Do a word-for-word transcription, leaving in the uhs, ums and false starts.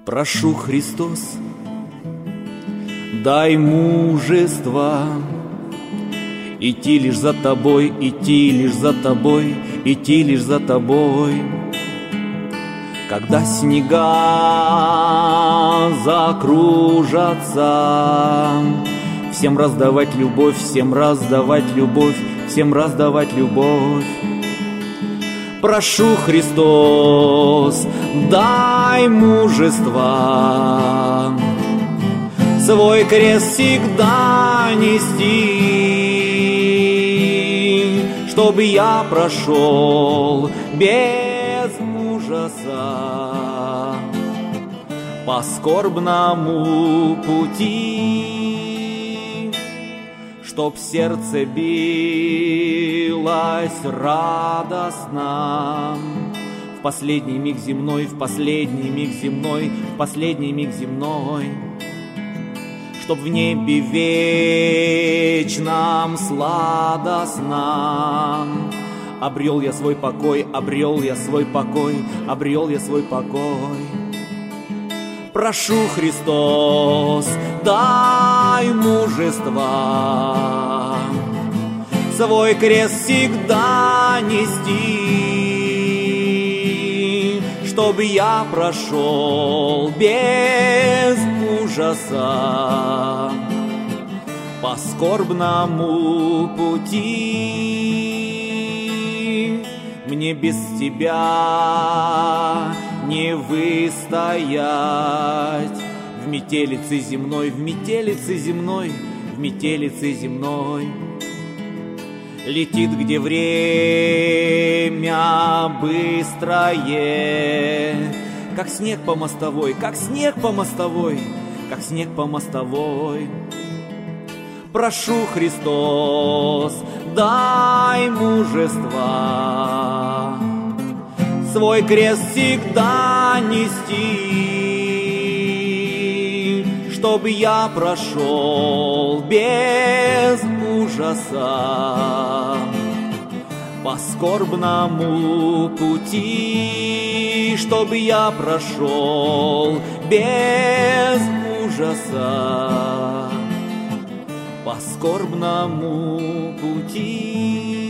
Прошу, Христос, дай мужества идти лишь за Тобой, идти лишь за Тобой, идти лишь за Тобой. Когда снега закружатся, всем раздавать любовь, всем раздавать любовь, всем раздавать любовь. Прошу, Христос, дай мужества свой крест всегда нести, чтобы я прошел без ужаса по скорбному пути, чтоб сердце билось радостно в последний миг земной, в последний миг земной, в последний миг земной, чтоб в небе вечном сладостном обрел я свой покой, обрел я свой покой, обрел я свой покой. Прошу, Христос, дай мужества свой крест всегда нести, чтобы я прошел без ужаса по скорбному пути. Мне без Тебя не выстоять в метелице земной, в метелице земной, в метелице земной. Летит, где время быстрое, как снег по мостовой, как снег по мостовой, как снег по мостовой. Прошу, Христос, дай мужества свой крест всегда нести, чтобы я прошел без ужаса по скорбному пути, чтобы я прошел без ужаса по скорбному пути.